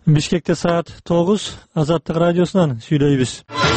Бишкекте саат 9, Азаттык радиосунан сүйлөйбүз.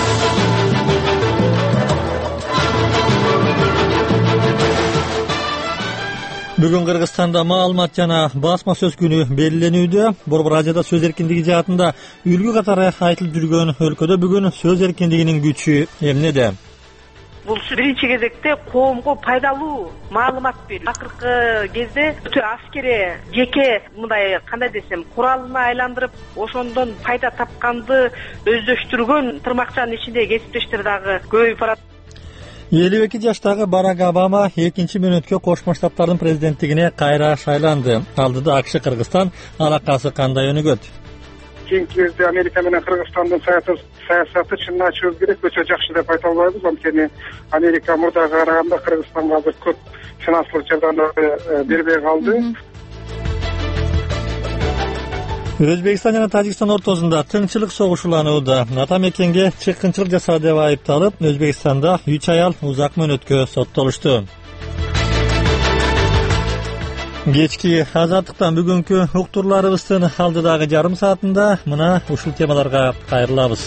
Бүгүн Кыргызстанда маалымат жана басма сөз күнү белгиленүүдө. Борбор Азияда сөз эркиндиги жаатында үлгү катары айтылып жүргөн өлкөдө бүгүн сөз эркиндигинин күчү эмнеде? Бул биринчи кезекте коомго пайдалуу маалымат берүү. Акыркы кезде өтө аскери жеке мындай кандай десем куралына айландырып, ошондон пайда тапканды өздөштүргөн тырмакчанын ичинде кесиптештер дагы көбөйүп барат. 52 жаштагы Барак Обама 2-мөөнөткө Кошмо Штаттардын президенттигине кайра шайланды. Алдыда АКШ Кыргызстан алакасы кандай өнүгөт? Кийинки кезде Америка менен Кыргызстандын саясаты чынын айтышыбыз керек, өтө жакшы деп айта албайбыз. Анткени Америка мурдага караганда Кыргызстанга азыр көп финансылык жардам бербей калды. Өзбекстан жана Тажикстан ортосунда тынччылык согушу уланууда. Ата мекенге чыккынчылык жасаа деп айыпталып, Өзбекстанда 3 аял узак мөөнөткө соттолушту. Кечки Азаттыктан бүгүнкү уктурларыбыздын алдыдагы жарым саатында мына ушул темаларга кайрылабыз.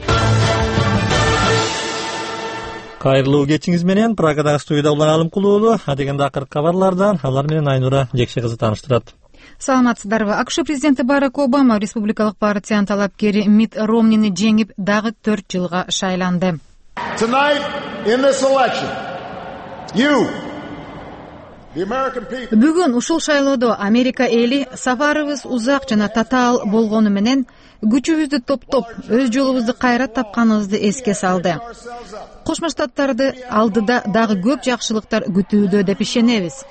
Кайрылуу кечиңиз менен Прагадагы студияда Улан Алымкулуу, адегенде акыркы кабарлардан алар менен Айнура Жекше кызы тааныштырат. Саламатсыздарбы. АКШ президенти Барак Обама республикалык партиянын талапкери Митт Ромнини жеңип, дагы 4 жылга шайланды. Бүгүн ушул шайлоодо Америка эли сапарыбыз узак жана татаал болгону менен күчүбүздү топтоп, өз жолубузду кайра тапканыбызды эске салды. Кошмо Штаттарды алдыда дагы көп жакшылыктар күтүүдө деп ишенебиз.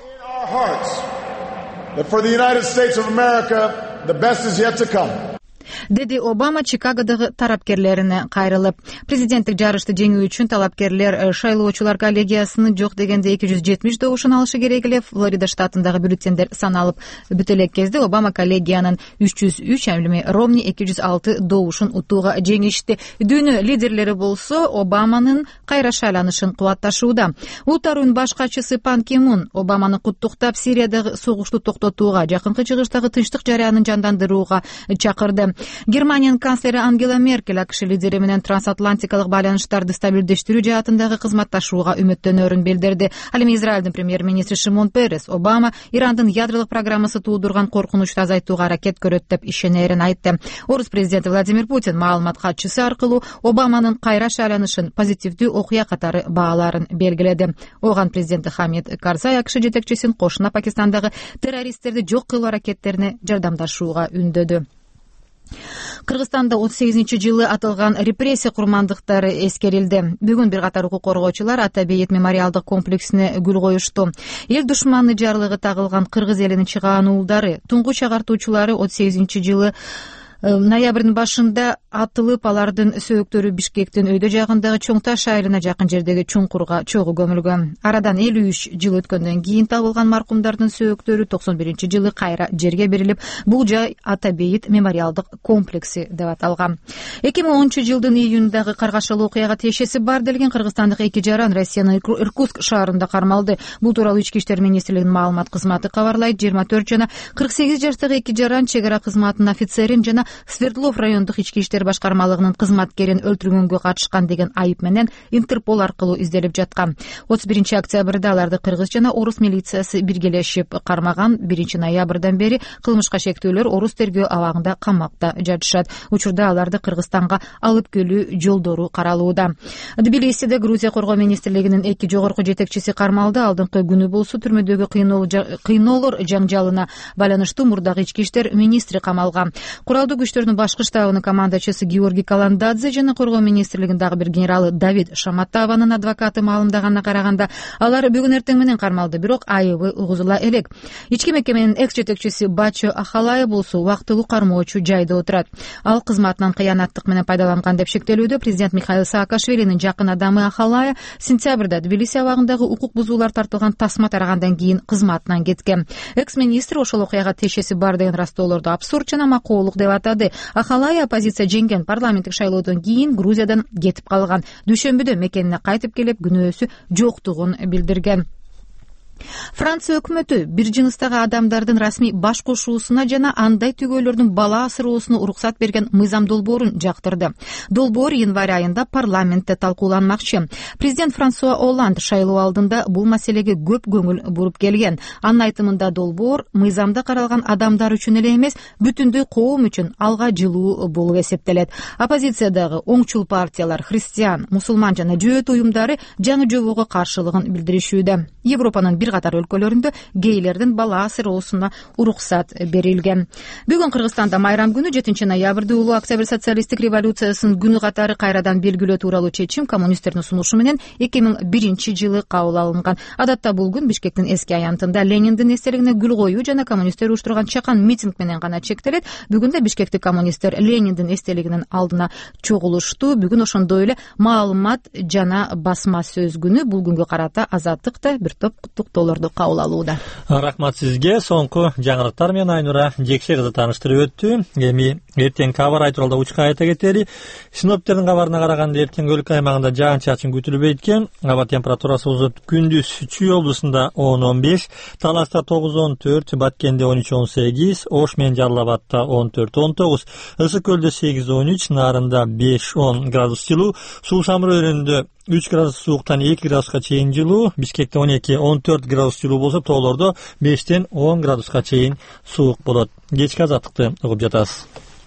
Деди Обама Чикагодагы тарапкерлерине кайрылып. Президенттик жарышты жеңүү үчүн талапкерлер шайлоочулар коллегиясынын жок дегенде 270 добушун алышы керек эле. Флорида штатындагы бюллетендер саналып бүт элек кезде Обама коллегиянын 303, эми Ромни 206 добушун утууга жеңишти. Дүйнө лидерлери болсо Обаманын кайра шайланышын кубатташууда. Улуттар уюмунун баш катчысы Пан Ки Мун Обаманы куттуктап, Сириядагы согушту токтотууга, жакынкы чыгыштагы тынчтык жарыянын жандандырууга чакырды. Германиянын канцлери Ангела Меркель АКШ лидери менен трансатлантикалык байланыштарды стабилдештирүү жаатындагы кызматташууга үмүттөнөрүн билдирди. Ал эми Израилдин премьер-министри Шимон Перес Обама Ирандын ядролук программасы туудурган коркунучту азайтууга аракет көрөт деп ишенерин айтты. Орус президенти Владимир Путин маалымат катчысы аркылуу Обаманын кайра шайланышын позитивдүү окуя катары бааларын белгиледи. Оган президенти Хамид Карзай АКШ жетекчисин кошуна Пакистандагы террористтерди жок кылуу аракеттерине жардамдашууга үндөдү. Кыргызстанда 38-жылы атылган репрессия курмандыктары эскерилди. Бүгүн бир катар укук коргоочулар Ата бейит мемориалдык комплексине гүл коюшту. Эл душманы жарлыгы тагылган кыргыз элинин чыгаан уулдары, туңгуч агартуучулары 38-жылы ноябрдын башында атылып, алардын сөөктөрү Бишкектин өйдө жагындагы Чоң Таш айылына жакын жердеги чуңкурга чогуу көмүлгөн. Арадан 53 жыл өткөндөн кийин табылган маркумдардын сөөктөрү 91-жылы кайра жерге берилип, бул жай Ата бейит мемориалдык комплекси деп аталган. 2010-жылдын июнундагы каргашалуу окуяга тиешеси бар делген кыргызстандык 2 жаран Россиянын Иркутск шаарында кармалды. Бул тууралуу Ички иштер министрлигинин маалымат кызматы кабарлайт. 24 жана 48 жаштагы 2 жаран чек ара кызматынын офицерин жана Свердлов райондук ички иштер башкармалыгынын кызматкерин өлтүргөнгө катышкан деген айып менен Интерпол аркылуу изделип жаткан. 31-октябрда аларды кыргыз жана орус милициясы биргелешип кармаган. 1-ноябрдан бери кылмышка шектүүлөр орус тергөө абагында камакта жатышат. Учурда аларды Кыргызстанга алып келүү жолдору каралууда. Тбилисиде Грузия коргоо министрлигинин 2 жогорку жетекчиси кармалды. Алдыңкы күнү болсо түрмөдөгү кыйноолор жаңжалына байланыштуу мурдагы ички иштер министри камалган. Куралдуу күчтөрдүн башкы штабынын командачысы Георгий Каландадзе жана коргоо министрлигинин дагы бир генералы Давид Шаматованын адвокаты маалымдаганына караганда, алар бүгүн эртең менен кармалды, бирок айыбы угузула элек. Ички мекеменин экс жетекчиси Бачо Ахалая болсо убактылуу кармоочу жайда отурат. Ал кызматынан кыянаттык менен пайдаланган деп шектелүүдө. Президент Михаил Саакашвилинин жакын адамы Ахалая сентябрда Тбилиси абагындагы укук бузуулар тартылган тасма тарагандан кийин кызматынан кеткен. Экс-министр ошол окуяга тиешеси бар деген растоолорду абсурд жана макоолук деп атады. Ахалая оппозиция жеңген парламенттик шайлоодон кийин Грузиядан кетип калган. Дүйшөмбүдө мекенине кайтып келип, күнөөсү жоктугун билдирген. Франция өкмөтү бир жыныстагы адамдардын расмий баш кошуусуна жана андай түгөйлөрдүн бала асыроосуна уруксат берген мыйзам долбоорун жактырды. Долбоор январь айында парламентте талкууланмакчы. Президент Франсуа Олланд шайлоо алдында бул маселеге көп көңүл буруп келген. Анын айтымында долбоор мыйзамда каралган адамдар үчүн эле эмес, бүтүндөй коом үчүн алга жылуу болуп эсептелет. Оппозициядагы оңчул партиялар, христиан, мусулман жана жөөт уюмдары жаңы жобого каршылыгын билдиришүүдө. Европанын бир катар өлкөлөрүндө гейлердин бала асыроосуна уруксат берилген. Бүгүн Кыргызстанда майрам күнү 7 ноябрда улуу Октябрь социалисттик революциясынын күнү катары кайрадан белгилөө тууралуу чечим коммунисттердин сунушу менен 2001-жылы кабыл алынган. Адатта бул күн Бишкектин эски аянтында Лениндин эстелигине гүл коюу жана коммунисттер уюштурган чакан митинг менен гана чектелет. Бүгүн да Бишкектик коммунисттер Лениндин эстелигинин алдына чогулушту. Бүгүн ошондой эле маалымат жана басма сөз күнү. Бул күнгө карата Азаттык да бир топ куттуктоолорду кабыл алууда. Рахмат сизге. Соңку жаңылыктар менен Айнура Жекше кызы тааныштырып өттү. Эми эртең кабар айтуралда учка айта кетели. Синоптиктердин кабарына караганда эртең өлкө аймагында жаан-чачын күтүлбөйт экен. Аба температурасы болсо күндүз Чүй облусунда 10-15, Таласта 9-14, Баткенде 13-18, Ош менен Жалал Абадта 14-19, Ысык көлдө 8-13, Нарында 5-10 градус жылуу, Суу Самыр өрөөнүндө 3 градус сууктан 2 градуска чейин жылуу, Бишкекте 12-14 градус жылуу болсо, тоолордо 5-10 градуска чейин суук болот. Кечки азаттыкты угуп жатасыз.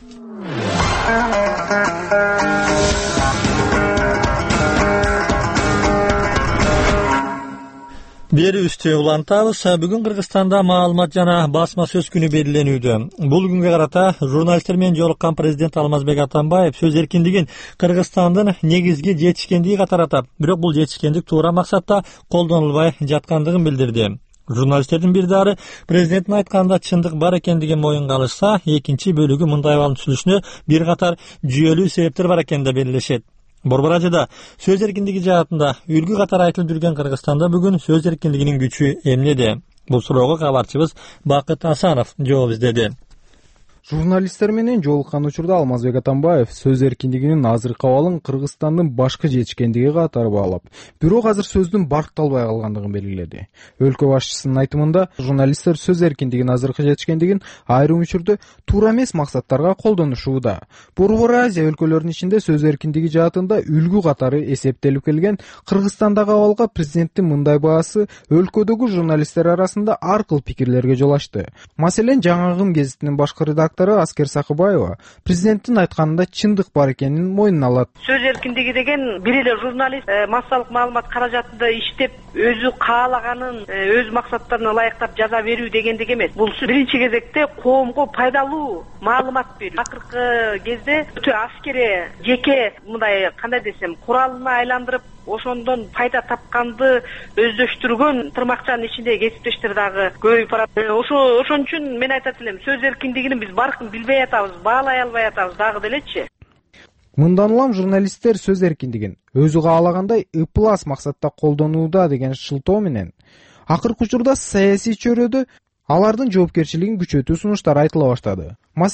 Берүүбүздү улантабыз. Бүгүн Кыргызстанда маалымат жана басма сөз күнү белгиленүүдө. Бул күнгө карата журналисттер менен жолуккан президент Алмазбек Атамбаев сөз эркиндигин Кыргызстандын негизги жетишкендиги катары атап, бирок бул жетишкендик туура максатта колдонулбай жаткандыгын билдирди. Журналисттердин бир дары президенттин айтканында чындык бар экендигин моюнга алышса, экинчи бөлүгү мындай абалдын түзүлүшүнө бир катар жүйөлүү себептер бар экенин да белгилешет. Борбор Радиода сөз эркиндиги жаатында үлгү катары айтылып жүрген Кыргызстанда бүгүн сөз эркиндигинин күчү эмнеде? Бул суроого кабарчыбыз Бакыт Асанов жооп издеди. Журналисттер менен жолуккан учурда Алмазбек Атамбаев сөз эркиндигинин азыркы абалын Кыргызстандын башкы жетишкендиги катары баалап, бирок азыр сөздүн баркталбай калгандыгын белгиледи. Өлкө башчысынын айтымында, журналисттер сөз эркиндигинин азыркы жетишкендигин айрым учурда туура эмес максаттарга колдонушууда. Борбор Азия өлкөлөрүнүн ичинде сөз эркиндиги жаатында үлгү катары эсептелип келген Кыргызстандагы абалга президенттин мындай баасы өлкөдөгү журналисттер арасында ар кыл пикирлерге жол ачты. Маселен, Жаңагым гезитинин башкы редактору Аскер Сакыбаева президенттин айтканында чындык бар экенин мойнуна алат. Сөз эркиндиги деген бир эле журналист массалык маалымат каражатында иштеп, өзү каалаганын өз максаттарына ылайыктап жаза берүү дегендик эмес. Бул биринчи кезекте коомго пайдалуу маалымат берүү. Акыркы кезде өтө аскере, жеке мындай кандай десем, куралына айландырып, ошондон пайда тапканды өздөштүргөн тырмакчанын ичинде кесиптештер дагы көбөйүп барат. Ошон үчүн мен айтат элем, сөз эркиндигин биз баркын билбей атабыз, баалай албай атабыз дагы делечи. Мындан улам журналисттер сөз эркиндигин өзү каалагандай ыплас максатта колдонууда деген шылтоо менен акыркы учурда саясий чөйрөдө алардын жоопкерчилигин күчөтүү сунуштары айтыла баштады.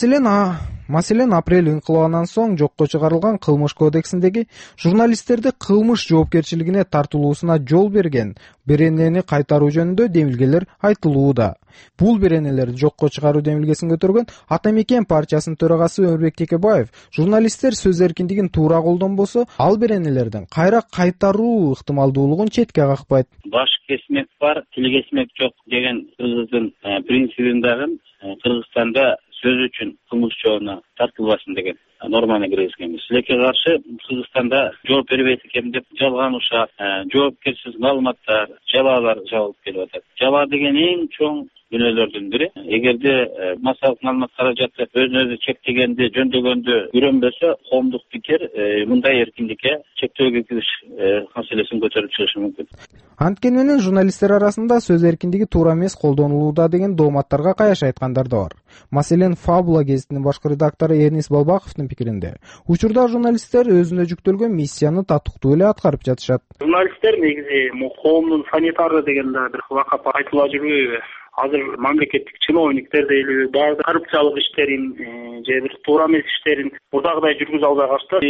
Маселен, апрель ыңкылабынан соң жокко чыгарылган кылмыш кодексиндеги журналисттерди кылмыш жоопкерчилигине тартылуусуна жол берген беренени кайтаруу жөнүндө демилгелер айтылууда. Бул беренелерди жокко чыгаруу демилгесин көтөргөн Ата Мекен партиясынын төрагасы Өмүрбек Текебаев журналисттер сөз эркиндигин туура колдонбосо, ал беренелердин кайра кайтаруу ыктымалдуулугун четке какпайт. Баш кесмек бар, тил кесмек жок деген кыргыздын принцибин дагы Кыргызстанда сөз үчүн кылмыш жообуна тартылбасын деген норманы киргизгенбиз. Силекке каршы Кыргызстанда жооп бербейт экен деп жалган ушак, жоопкерсиз маалыматтар, жалаалар жабылып келип атат. Жала деген эң чоң күнөөлөрдүн бири. Эгерде массалык маалымат каражаты өзүн-өзү чектегенди, жөндөгөндү үйрөнбөсө, коомдук пикир мындай эркиндикке чектөө киргизиш маселесин көтөрүп чыгышы мүмкүн. Анткени менен журналисттер арасында сөз эркиндиги туура эмес колдонулууда деген дооматтарга каяш айткандар да бар. Маселен, Фабула гезитинин башкы редактору Эрнис Балбаковдун пикиринде, учурда журналисттер өзүнө жүктөлгөн миссияны татыктуу эле аткарып жатышат. Журналисттер негизи коомдун санитары деген да бир лакап айтыла жүрбөйбү? Азыр мамлекеттик чиновниктер дейли баардык коррупциялык иштерин же бир туура эмес иштерин мурдагыдай жүргүзө албай калышты.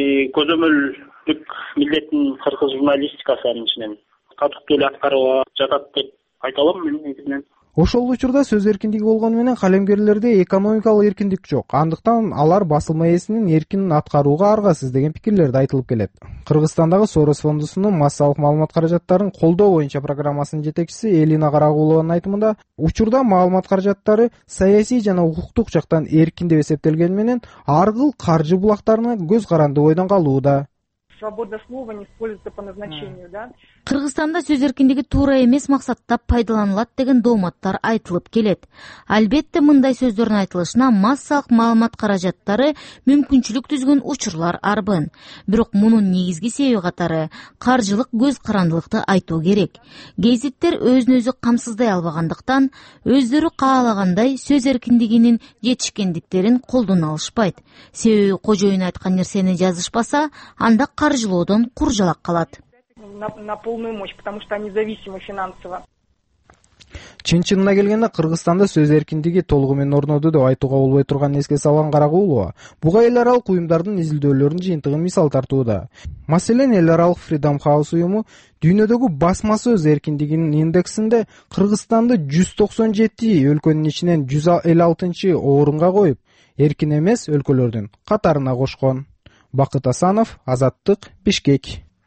Көзөмөлдүк милдеттин кыргыз журналистикасы анын ичинен татыктуу эле аткарып жатат деп айта алам мен негизинен. Ошол учурда сөз эркиндиги болгону менен калемгерлерде экономикалык эркиндик жок. Андыктан алар басылма ээсинин эркин аткарууга аргасыз деген пикирлерди айтылып келет. Кыргызстандагы Сорос фондусунун массалык маалымат каражаттарын колдоо боюнча программасынын жетекчиси Элина Карагулованын айтымында, учурда маалымат каражаттары саясий жана укуктук жактан эркин деп эсептелгени менен ар кыл каржы булактарына көз каранды бойдон калууда. Свобода слова не используется по назначению, да? Кыргызстанда сөз эркиндиги туура эмес максатта пайдаланылат деген дооматтар айтылып келет. Албетте мындай сөздөрдүн айтылышына массалык маалымат каражаттары мүмкүнчүлүк түзгөн учурлар арбын. Бирок мунун негизги себеби катары каржылык көз карандылыкты айтуу керек. Гезиттер өзүн өзү камсыздай албагандыктан өздөрү каалагандай сөз эркиндигинин жетишкендиктерин колдоно алышпайт. Себеби кожоюн айткан нерсени жазышпаса, анда каржылоодон куржалак калат. На полную мощь, потому что они зависимы финансово. Чын-чынына келгенде Кыргызстанда сөз эркиндиги толугу менен орноду деп айтууга болбой турганын эске салган Карагулова буга эл аралык уюмдардын изилдөөлөрүнүн жыйынтыгын мисал тартууда. Маселен, эл аралык Freedom House уюму дүйнөдөгү басма сөз эркиндигинин индексинде Кыргызстанды 197 өлкөнүн ичинен 156 орунга коюп, эркин эмес өлкөлөрдүн катарына кошкон. Бакыт Асанов, Азаттык, Бишкек.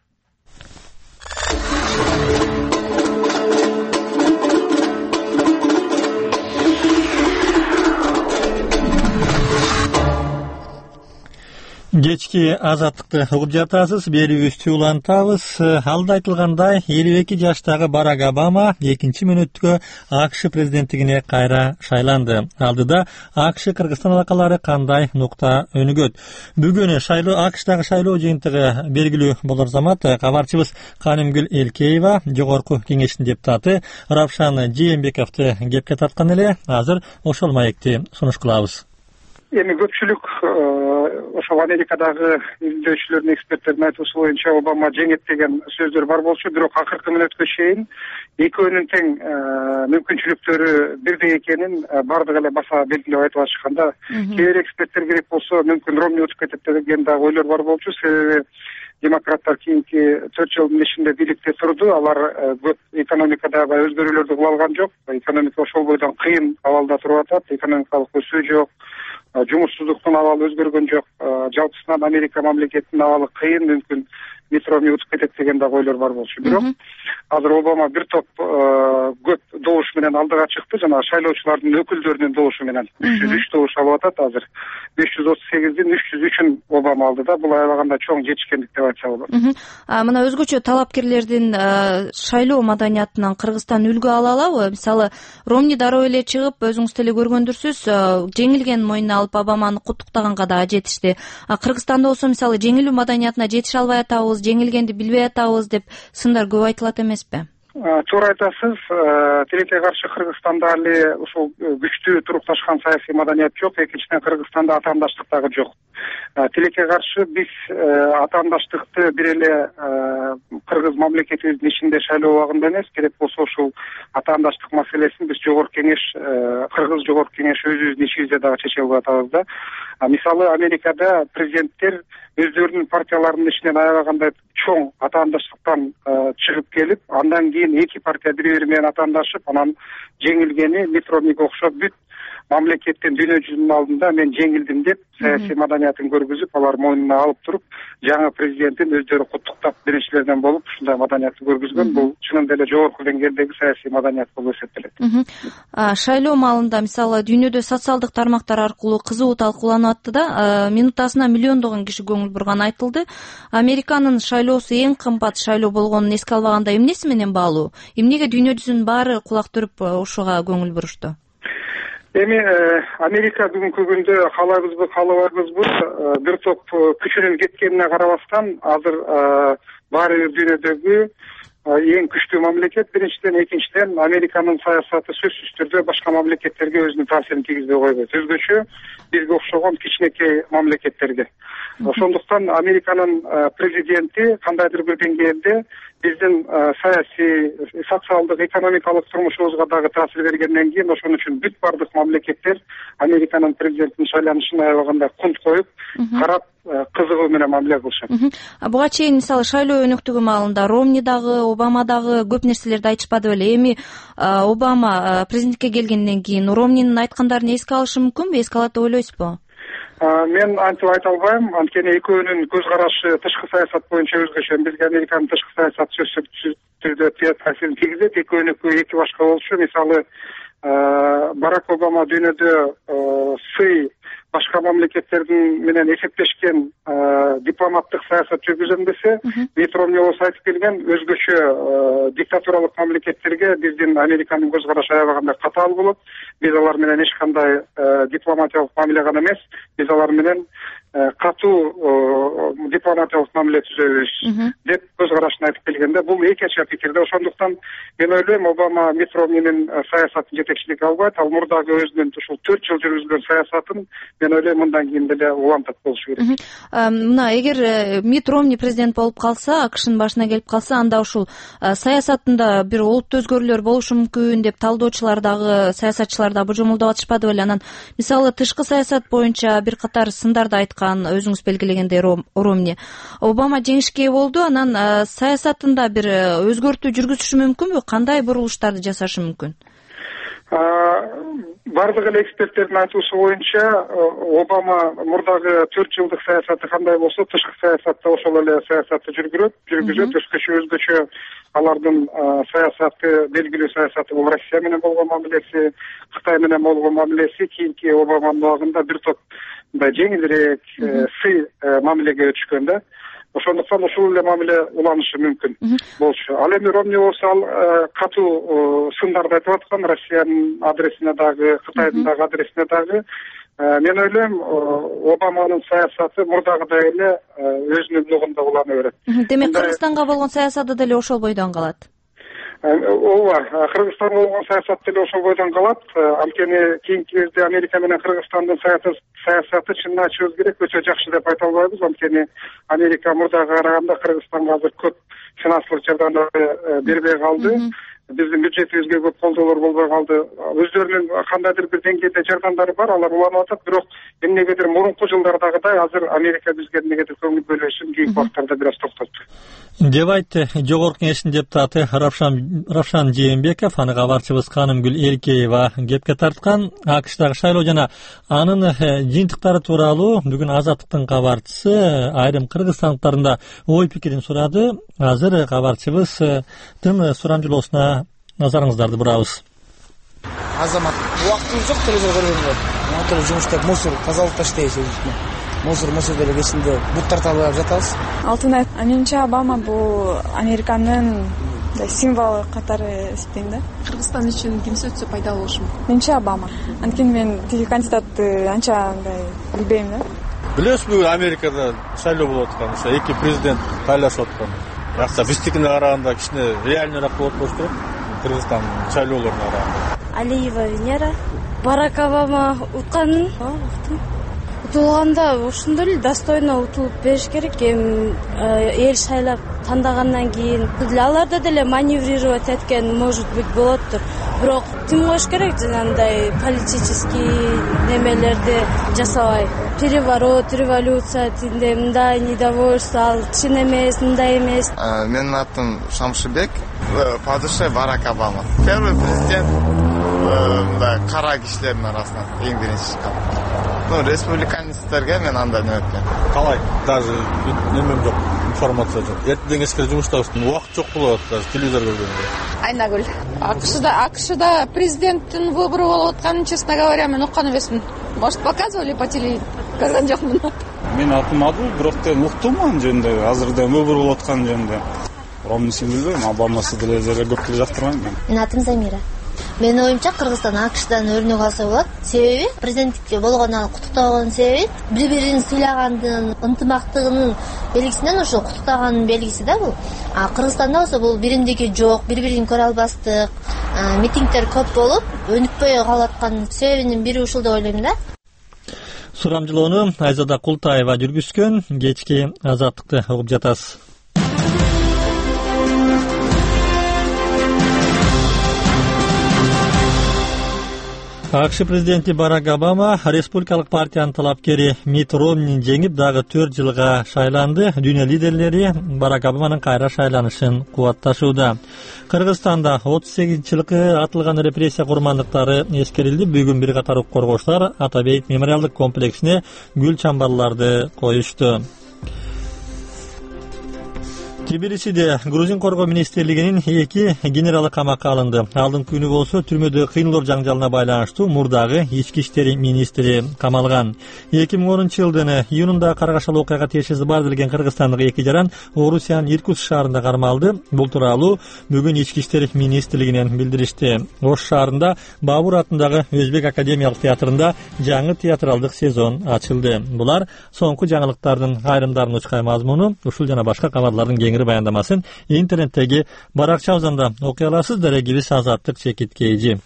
Кечки азаттыкты угуп жатасыз, берүүбүздү улантабыз. Алда айтылгандай, 52 жаштагы Барак Обама 2-мүнөткө АКШ президенттигине кайра шайланды. Алдыда АКШ Кыргызстан алакалары кандай нукта өнүгөт. Бүгүн АКШдагы шайлоо жыйынтыгы белгилүү болор замат. Кабарчыбыз Канимгүл Элкеева, жогорку кеңештин депутаты Равшан Жээнбековду кепке тарткан эле. Азыр ошол маекти сунуш кылабыз. Эми көпчүлүк ошол Америкадагы изилдөөчүлөрдүн, эксперттердин айтуусу боюнча Обама жеңет деген сөздөр бар болчу, бирок акыркы мүнөткө чейин экөөнүн тең мүмкүнчүлүктөрү бирдей экенин бардыгы эле баса белгилеп айтып атышканда, кээ бир эксперттер керек болсо мүмкүн Ромни өтүп кетет деген дагы ойлор бар болчу. Себеби демократтар кийинки 4 жылдын ичинде бийликте турду. Алар көп экономикадагы өзгөрүүлөрдү кыла алган жок. Экономика ошол бойдон кыйын абалда туруп атат. Экономикалык өсүү жок. Жумушсуздуктун абалы өзгөргөн жок. Жалпысынан Америка мамлекетинин абалы кыйын, мүмкүн метроми өтүп кетет деген да ойлор бар болчу. Бирок азыр Обама бир топ көп добуш менен алдыга чыкты. Жана шайлоочулардын өкүлдөрүнүн добушу менен 303 добуш алып атат. Азыр 538ден 303-ün Обама алды да. Бул аябаганда чоң жетишкендик деп айтса болот. Мына өзгөчө талапкерлердин шайлоо маданиятынан Кыргызстан үлгү ала алабы? Мисалы, Ромни дароо эле чыгып, өзүңүз деле көргөндүрсүз, жеңилген мойнуна алып Обаманы куттуктаганга да жетишти. Кыргызстанда болсо мисалы жеңилүү маданиятына жетише албай атабыз, жеңилгенди билбей атабыз деп сындар көп айтылат эмеспи? Туура айтасыз. Тилекке каршы Кыргызстанда али ушул күчтүү турукташкан саясий маданият жок. Экинчиден, Кыргызстанда атаандаштык дагы жок. Тилекке каршы биз атаандаштыкты бир эле кыргыз мамлекетибиздин ичинде шайлоо убагында эмес, керек болсо ушул атаандаштык маселесин биз жогорку кеңеш, Кыргыз жогорку кеңеш өзүбүздүн ичибизде дагы чече алып атабыз да. Мисалы, Америкада президенттер өздөрүнүн партияларынын ичинен аябагандай чоң атаандаштыктан чыгып келип, андан кийин эки партия бири-бири менен атаандашып, анан жеңилгени Митт Ромниге окшоп бүт мамлекеттин дүйнө жүзүнүн алдында мен жеңилдим деп саясий маданиятын көргүзүп, алар мойнуна алып туруп, жаңы президенттин өздөрү куттуктап биринчилерден болуп, ушундай маданиятты көргүзгөн. Бул чынында эле жогорку деңгээлдеги саясий маданият болуп эсептелет. Шайлоо маалында мисалы дүйнөдө социалдык тармактар аркылуу кызуу талкууланып атты да, минутасына миллиондогон киши көңүл бурганы айтылды. Американын шайлоосу эң кымбат шайлоо болгонун эске албаганда эмнеси менен баалуу? Эмнеге дүйнө жүзүнүн баары кулак түрүп ушуга көңүл бурушту? Эми Америка бүгүнкү күндө каалайбызбы, каалабайбызбы, бир топ күчүнүн кеткенине карабастан, азыр баары бир дүйнөдөгү эң күчтүү мамлекет. Биринчиден, экинчиден, Американын саясаты сөзсүз түрдө башка мамлекеттерге өзүнүн таасирин тийгизбей койбойт. Өзгөчө бизге окшогон кичинекей мамлекеттерге. Ошондуктан Американын президенти кандайдыр бир деңгээлде биздин саясий, социалдык, экономикалык турмушубузга дагы таасир бергенден кийин, ошон үчүн бүт бардык мамлекеттер Американын президентинин шайланышын аябаганда кунт коюп, карап кызыгуу менен мамиле кылышат. Буга чейин мисалы шайлоо өнөктүгү маалында Ромни дагы, Обама дагы көп нерселерди айтышпады беле? Эми Обама президентке келгенден кийин Ромнинин айткандарын эске алышы мүмкүнбү? Эске алат деп ойлойсузбу? Мен антип айта албайм, анткени экөөнүн көз карашы тышкы саясат боюнча өзгөчө. Бизге Американын тышкы саясаты сөзсүз түрдө таасирин тийгизет. Экөөнүкү эки башка болчу. Мисалы, Барак Обама дүйнөдө сый башка мамлекеттердин менен эсептешкен дипломаттык саясат жүргүзөм десе, Митт Ромни болсо айтып келген, өзгөчө диктатуралык мамлекеттерге биздин Американын көз карашы аябагандай катаал болот. Биз алар менен эч кандай дипломатиялык мамиле гана эмес, биз алар менен катуу дипломатиялык мамиле түзөбүз деп көз карашын айтып келгенде, бул экече пикирде. Ошондуктан мен ойлойм, Обама Митт Ромнинин саясатын жетекчилик албайт. Ал мурдагы өзүнүн ушул 4 жыл жүргүзгөн саясатын мен ойлойм мындан кийин деле улантат болушу керек. Мына эгер Митт Ромни президент болуп калса, АКШнын башына келип калса, анда ушул саясатында бир олуттуу өзгөрүүлөр болушу мүмкүн деп талдоочулар дагы, саясатчылар дагы божомолдоп атышпады беле? Анан мисалы тышкы саясат боюнча бир катар сындарды айткан, өзүңүз белгилегендей Ромни. Обама жеңишке ээ болду, анан саясатында бир өзгөртүү жүргүзүшү мүмкүнбү? Кандай бурулуштарды жасашы мүмкүн? Бардык эле эксперттердин айтуусу боюнча, Обама мурдагы 4 жылдык саясаты кандай болсо, тышкы саясатта ошол эле саясатты жүргүзөт. Өзгөчө алардын саясаты, белгилүү саясаты бул Россия менен болгон мамилеси, Кытай менен болгон мамилеси. Кийинки Обаманын убагында бир топ мындай жеңилирээк, сый мамилеге өтүшкөн да. Ошондуктан ушул эле мамиле уланышы мүмкүн болчу. Ал эми Ромни болсо, ал катуу сындарды айтып аткан, Россиянын адресине дагы, Кытайдын дагы адресине дагы. Мен ойлойм, Обаманын саясаты мурдагыдай эле өзүнүн нугунда улана берет. Демек, Кыргызстанга болгон саясаты деле ошол бойдон калат. Ооба, Кыргызстанга болгон саясат деле ошол бойдон калат. Анткени кийинки кезде Америка менен Кыргызстандын саясаты чынын айтышыбыз керек, өтө жакшы деп айта албайбыз. Анткени Америка мурдага караганда Кыргызстанга азыр көп финансылык жардам бербей калды. Биздин бюджетибизге көп колдоолор болбой калды. Өздөрүнүн кандайдыр бир деңгээлде жардамдары бар, алар уланып атат. Бирок эмнегедир мурунку жылдардагыдай азыр Америка бизге эмнегедир көңүл бөлөсүн кийинки убактарда бир аз токтотту деп айтты Жогорку Кеңештин депутаты Равшан Жээнбеков. Аны кабарчыбыз Канымгүл Элкеева кепке тарткан. АКШдагы шайлоо жана анын жыйынтыктары тууралуу бүгүн Азаттыктын кабарчысы айрым кыргызстандыктардын да ой пикирин сурады. Азыр кабарчыбыздын сурамжылоосуна назарыңыздарды бурабыз. Азамат, убактыбыз жок, телевизор көргөнгө. Мотор жумуш деп мусор тазалап таштайбыз. Мусор деле кечинде бут тарталып жатабыз. Алтынай, менимче Обама бул Американын символу катары эсептейм да. Кыргызстан үчүн ким өтсө пайдалуу болушу мүмкүн? Менимче Обама. Анткени мен тиги кандидатты анча билбейм да. Билесиз, бүгүн Америкада шайлоо болуп аткан, ошо эки президент тайлашып аткан. Бирок биздикине караганда кичине реальныйраак болот болуш керек. Кыргызстан шайлоолоруна караганда. Алиева Венера, Барак Обама утканын, утулганда ошондой эле достойно утулуп бериш керек. Эл шайлап тандагандан кийин аларда деле маневрировать эткен может быть болоттур. Бирок тим коюш керек, жанагындай политический немелерди жасабай. Переворот, революция тинде мындай недовольство, ал чын эмес, мындай эмес. Менин атым Шамшыбек, падыша Барак Обама. Первый президент кара кишилердин арасынан эң биринчи чыккан. Республиканецтерге мен анда өттүм. Калай, даже немем жок, информация жок. Эртеден кечке жумуштабыз, убакыт жок болот, даже телевизор көргөнгө. Айнагүл. АКШда президенттин выбору болуп атканын, честно говоря, мен уккан эмесмин. Может, показывали по телевизору? Көргөн жокмун. Мен атым Адыл, бирок уктум ан жөнүндө, азырда выбор болуп аткан жөнүндө. Ромнисин билбейм, Обамасы деле көп деле жактырбайм мен. Менин атым Замира. Менин оюмча Кыргызстан АКШдан өрнөк алса болот. Себеби президенттикке болгон куттуктоонун себеби бири-бирин сыйлагандын, ынтымактыгынын белгисинен ошо куттуктаганын белгиси да бул. Кыргызстанда болсо бул биримдиги жок, бири-бирин көрө албастык, митингдер көп болуп, өнүкпөй калып аткан себебинин бири ушул деп ойлойм да. Сурамжылоону Айзада Култаева жүргүзгөн. Кечки Азаттыкты угуп жатасыз. АКШ президенти Барак Обама республикалык партиянын талапкери Мит Ромнини жеңип дагы 4 жылга шайланды. Дүйнө лидерлери Барак Обаманын кайра шайланышын кубатташууда. Кыргызстанда 38-жылкы атылган репрессия курмандыктары эскерилди. Бүгүн бир катар укук коргоочулар Атабейт мемориалдык комплексине гүл чамбарларды коюшту. Тбилисиде Грузин коргоо министрлигинин 2 генералы камакка алынды. Алдыңкы күнү болсо түрмөдө кыйноолор жаңжалына байланыштуу мурдагы ички иштер министри камалган. 2010-жылдын июнунда каргашалы окуяга тиешеси бар делген кыргызстандык 2 жаран Орусиянын Иркутск шаарында кармалды. Бул тууралуу бүгүн ички иштер министрлигинен билдиришти. Ош шаарында Бабур атындагы Өзбек академиялык театрында жаңы театралдык сезон ачылды. Булар соңку жаңылыктардын айрымдарынын учкай мазмуну, ушул жана башка кабарлардын баяндамасын интернеттеги баракчабызда окуй аласыз. Дарегибиз Азаттык Чекиткейжи.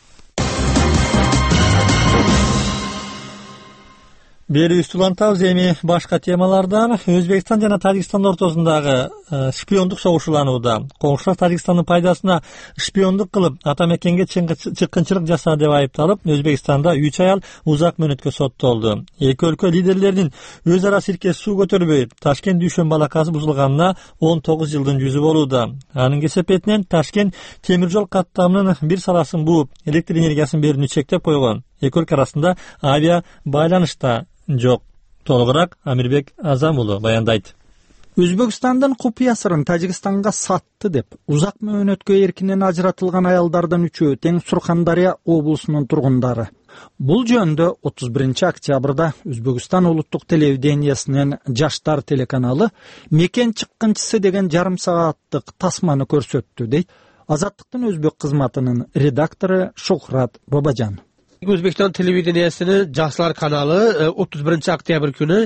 Бери үстүлантабыз эми башка темалардан. Өзбекстан жана Тажикстан ортосундагы шпиондук согушуланууда. Коңшулар Тажикстандын пайдасына шпиондук кылып ата мекенге чыккынчылык жасады деп айыпталып, Өзбекстанда 3 аял узак мөөнөткө соттолду. Эки өлкө лидерлеринин өз ара сиркеси суу көтөрбөй Ташкент Дүйшөн балакасы бузулганына 19 жылдын жүзү болууда. Анын кесепетинен Ташкент темир жол каттамынын бир саласын бууп, электр энергиясын берүүнү чектеп койгон. Эки өлкө арасында авиа байланышта жок. Толугураак Амирбек Азамулу баяндайт. Өзбекстандын купуя сырын Тажикстанга сатты деп узак мөөнөткө эркинен ажыратылган аялдардан 3-өө тең Сурхандария облусунун тургундары. Бул жөнүндө 31-октябрда Өзбекстан улуттук телевидениясынын Жаштар телеканалы мекен чыккынчысы деген жарым сааттык тасманы көрсөттү дейт Азаттыктын өзбек кызматынын редактору Шухрат Бабажан. Өзбекстан телевидениясынын Жаштар каналы 31-октябрь күнү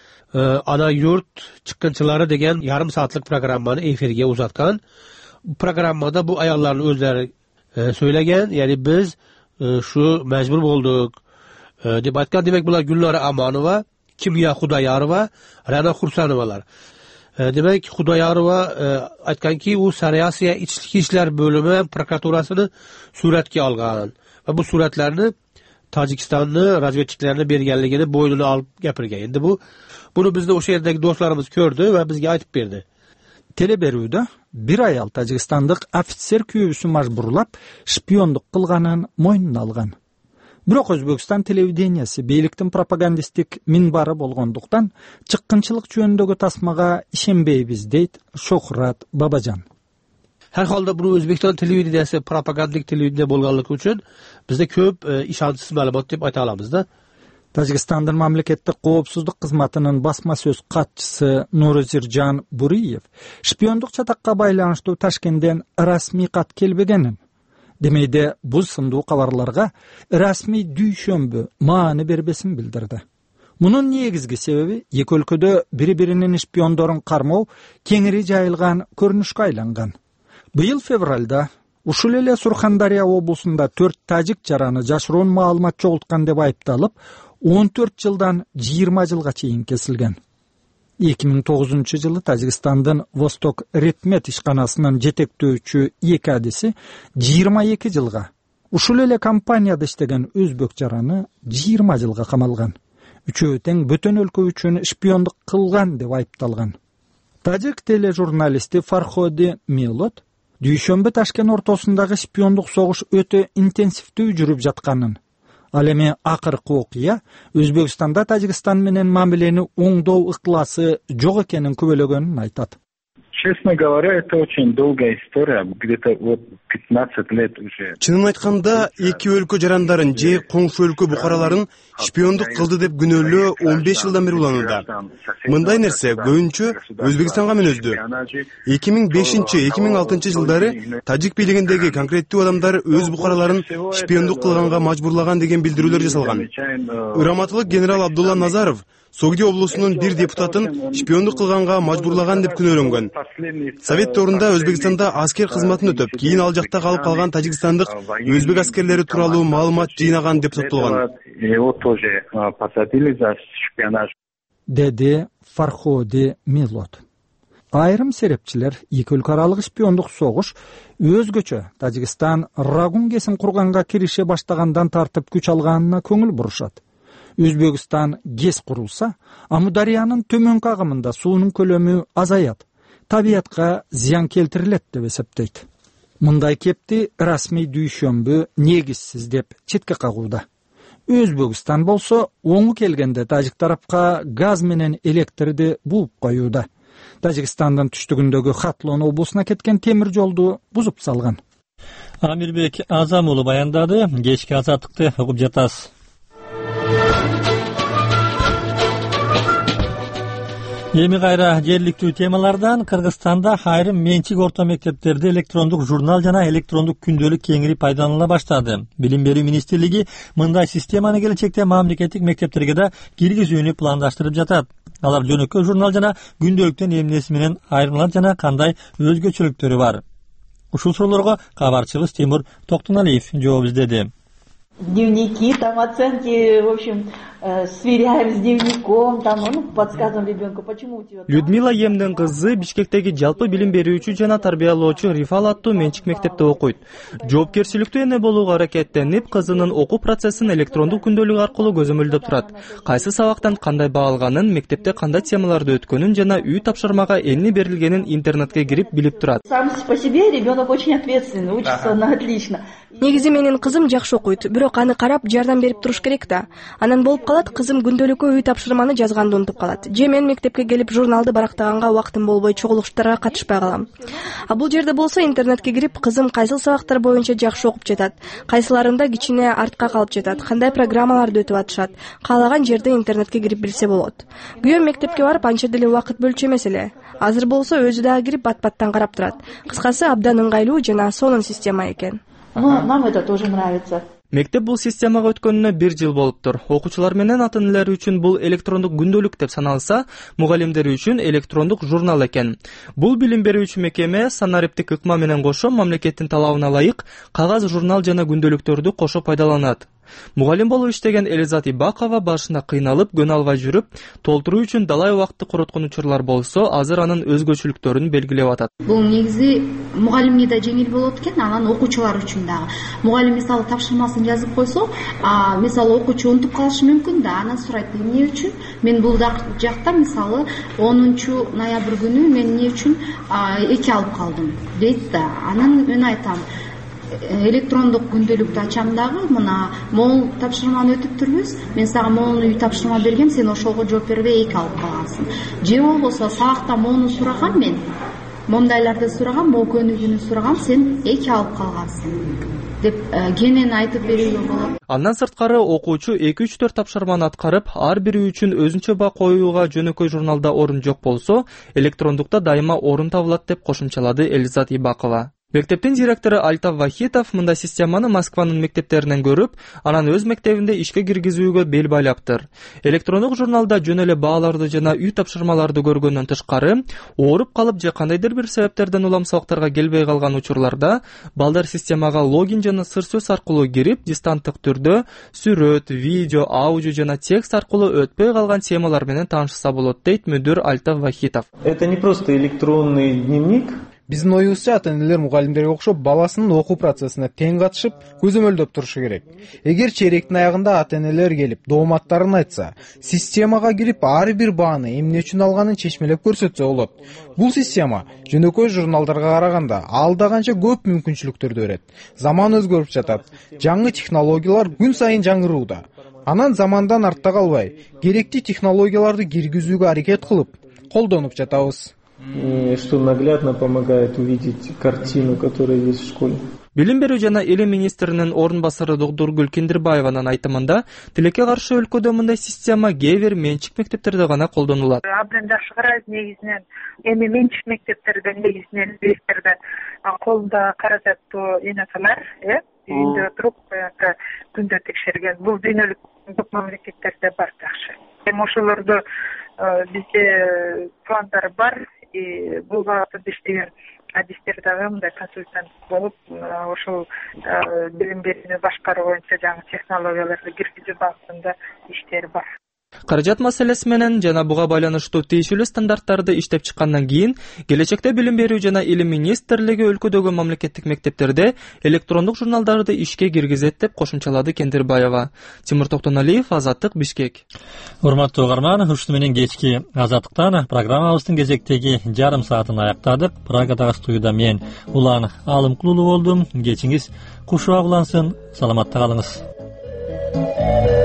Ana yurt çıkıntıları degen yarım saatlik programmanı efirge uzatkан. Programmada bu ayalların özleri söylegen, yani biz şu mecbur olduk. Dep aytkan, demek bular Gülnara Amanova, Kimya Hudayarova, Rana Hursanovalar. Demek Hudayarova aytkan ki u Sarayasiya İçki İşler Bölümü prokuraturasını suratga algan ve bu suratlarını Tajikistanlı razvedchiklerine berganligini boynuna alıp gapirgan. Endi bunu bizde o şehirdeki dostlarımız gördü ve bizge aytıp berdi. Teleberүүdө bir ayal Tajikistandık ofitser kүйөөсү majburlap шпиондук кылганын мойнуна алган. Бирок Өзбекстан телевидениясы бийликтин пропагандистик минбары болгондуктан чыккынчылык жөнүндөгү тасмага ишенбейбиз дейт Шухрат Бабажан. Her halde bunu Özbekistan televizyonası propagandik televizyon bolganlık üçün bizde köp işansız malumat dep ayta alamiz da. Tajikistandın mamlekettik koopsuzluk kızmatının basma söz katçısı Nurozirjan Buriyev şpiyonduk çatakka baylanıştуу Taşkentden rasmi kat kelbegenin. Demeyde bu sındığı kavarlarga rasmi Dүйшөнбү maani berbesin bildirdi. Bunun negizgi sebebi eki өлkөdө biri-birinin şpiyondorun karmao kengiri jayılgan körünüşke aylangan. Быйыл февралда ушул эле Сурхандария облусунда 4 тажик жараны жашыруун маалымат чогулткан деп айыпталып, 14 жылдан 20 жылга чейин кесилген. 2009-жылы Тажикстандын Восток Ретмет ишканасынын жетектөөчү эки адиси 22 жылга, ушул эле компанияда иштеген өзбек жараны 20 жылга камалган. Үчөө тең бөтөн өлкө үчүн шпиондук кылган деп айыпталган. Тажик тележурналисти Фарходи Милот Дүйшөнбү Ташкент ортосундагы шпиондук согуш өтө интенсивдүү жүрүп жатканын, ал эми акыркы окуя Өзбекстанда Тажикстан менен мамилени оңдоо ыктыласы жок экенин күбөлөгөнүн айтат. Честно говоря, это очень долгая история, где-то вот 15 лет уже. Чынын айтканда, эки өлкө жарандарын же коңшу өлкө букараларын шпиондук кылды деп күнөөлөө 15 жылдан бери уланууда. Мындай нерсе көбүнчө Өзбекстанга мүнөздүү. 2005-2006 жылдары тажик бийлигиндеги конкреттүү адамдар өз букараларын шпиондук кылганга мажбурлаган деген билдирүүлөр жасалган. Ыраматылык генерал Абдулла Назаров Согди облусунун бир депутатын шпиондук кылганга мажбурлаган деп күнөөлөнгөн. Совет доорунда Өзбекстанда аскер кызматын өтөп, кийин ал жакта калып калган тажикстандык өзбек аскерлери тууралуу маалымат жыйнаган деп соттолгон. Деди Фарходи Милот. айрым серепчилер эки өлкө аралык шпиондук согуш өзгөчө Тажикстан Рагун кесин курганга кирише баштагандан тартып күч алганына көңүл бурушат. Өзбекстан ГЭС курулса, Амудариянын төмөнкү агымында суунун көлөмү азаят, табиятка зыян келтирилет деп эсептейт. Мындай кепти расмий дүйшөмбү негизсиз деп четке кагууда. Өзбекстан болсо оңу келгенде тажик тарапка газ менен электрди бууп коюуда. Тажикстандын түштүгүндөгү Хатлон облусуна кеткен темир жолду бузуп салган. Амирбек Азам уулу баяндады. Кечки азаттыкты угуп жатасыз. Эми кайра жергиликтүү темалардан Кыргызстанда айрым менчик орто мектептерде электрондук журнал жана электрондук күндөлүк кеңири пайдаланыла баштады. Билим берүү министрлиги мындай системаны келечекте мамлекеттик мектептерге да киргизүүнү пландаштырып жатат. Алар жөнөкөй журнал жана күндөлүктөн эмнеси менен айырмалат жана кандай өзгөчөлүктөрү бар? Ушул суроолорго кабарчыбыз Тимур Токтоналиев жооп издеди. Дневники, там оценки, в общем, сверяем с дневником, там, подсказываем ребенку, почему у тебя... Людмила Емдин кызы Бишкектеги жалпы билим берүүчү жана тарбиялоочу Рифал аттуу менчик мектепте окуйт. Жоопкерчиликтүү эне болууга аракеттенип, кызынын окуу процессин электрондук күндөлүк аркылуу көзөмөлдөп турат. Кайсы сабактан кандай баа алганын, мектепте кандай темаларды өткөнүн жана үй тапшырмага эмне берилгенин интернетке кирип билип турат. Сам по себе ребенок очень ответственный, учится на отлично. Негизи менин кызым жакшы окуйт, бирок аны карап жардам берип туруш керек да. Анан болуп калат, кызым күндөлүккө үй тапшырманы жазганды унутуп калат. Же мен мектепке келип журналды барактаганга убактым болбой чогулуштарга катышпай калам. А бул жерде болсо интернетке кирип, кызым кайсыл сабактар боюнча жакшы окуп жатат, кайсыларында кичине артка калып жатат, кандай программаларды өтүп атышат, каалаган жерде интернетке кирип билсе болот. Күйөөм мектепке барып анча деле убакыт бөлчү эмес эле. Азыр болсо өзү дагы кирип бат-баттан карап турат. Кыскасы абдан ыңгайлуу жана сонун система экен. Нам это тоже нравится. Мектеп бул системага өткөнүнө 1 жыл болуптур. Окуучулар менен ата-энелер үчүн бул электрондук күндөлүк деп саналса, мугалимдер үчүн электрондук журнал экен. Бул билим берүүчү мекеме санариптик ыкма менен кошо мамлекеттин талабына ылайык кагаз журнал жана күндөлүктөрдү кошо пайдаланат. Мугалим болуп иштеген Элизат Ибакова башында кыйналып, көнө албай жүрүп, толтуруу үчүн далай убакытты короткон учурлар болсо, азыр анын өзгөчөлүктөрүн белгилеп атат. Бул негизи мугалимге да жеңил болот экен, анан окуучулар үчүн дагы. Мугалим мисалы тапшырмасын жазып койсо, мисалы окуучу унутуп калышы мүмкүн да, анан сурайт, эмне үчүн мен бул жакта мисалы 10 ноябрь күнү мен эмне үчүн 2 алып калдым дейт да. Анан мен айтам, электрондук күндөлүктү ачам дагы, мына могул тапшырманы өтүп турбуз, мен сага могул үй тапшырма бергем, сен ошого жооп бербей 2 алып калгансың. Же болбосо сабакта могуну сурагам мен, мондайларды сурагам, могу көнүгүүнү сурагам, сен 2 алып калгансың деп кенен айтып берүүгө болот. Андан сырткары окуучу 2-3-4 тапшырманы аткарып, ар бири үчүн өзүнчө баа коюуга жөнөкөй журналда орун жок болсо, электрондукта дайыма орун табылат деп кошумчалады Элизат Ибакова. Мектептин директору Альтав Вахитов мындай системаны Москванын мектептеринен көрүп, анан өз мектебинде ишке киргизүүгө бел байлаптыр. Электрондук журналда жөн эле бааларды жана үй тапшырмаларды көргөндөн тышкары, ооруп калып же кандайдыр бир себептерден улам сабактарга келбей калган учурларда балдар системага логин жана сыр сөз аркылуу кирип, дистанттык түрдө сүрөт, видео, аудио жана текст аркылуу өтпөй калган темалар менен таанышса болот, дейт мүдүр Альтав Вахитов. Это не просто электронный дневник. Биздин оюбузча ата-энелер мугалимдерге окшоп баласынын окуу процессине тең катышып, көзөмөлдөп турушу керек. Эгер чейректин аягында ата-энелер келип, дооматтарын айтса, системага кирип ар бир бааны эмне үчүн алганын чечмелеп көрсөтсө болот. Бул система жөнөкөй журналдарга караганда алда канча көп мүмкүнчүлүктөрдү берет. Заман өзгөрүп жатат. Жаңы технологиялар күн сайын жаңырууда. Анан замандан артта калбай, керектүү технологияларды киргизүүгө аракет кылып, колдонуп жатабыз. Что наглядно помогает увидеть картину, которая есть в школе. Билим берүү жана эле министринин орун басары Доктургүл Киндирбаеванын айтымында, тилекке каршы өлкөдө мындай система кээ бир менчик мектептерде гана колдонулат. Абдан жакшы карайт негизинен. Эми менчик мектептерде негизинен директордор колунда каражаттуу энесалар, үйүндө туруп күндө текшерген. Бул дүйнөлүк көп мамлекеттерде бар жакшы. Эми ошолордо бизде пландар бар. Бул багытта иштеген адистер дагы мындай консультант болуп, ошол билим берүүнү башкаруу боюнча жаңы технологияларды киргизүү багытында иштери бар. Каражат маселеси менен жана буга байланыштуу тийиштүү стандарттарды иштеп чыккандан кийин келечекте билим берүү жана илим министрлиги өлкөдөгү мамлекеттик мектептерде электрондук журналдарды ишке киргизет деп кошумчалады Кендирбаева. Тимур Токтоналиев, Азаттык, Бишкек. Урматтуу угарман, ушуну менен кечки Азаттыктан программабыздын кезектеги жарым саатын аяктадык. Прагадагы студияда мен Улан Алымкулуу болдум. Кечиңиз кушуак улансын. Саламатта калыңыз.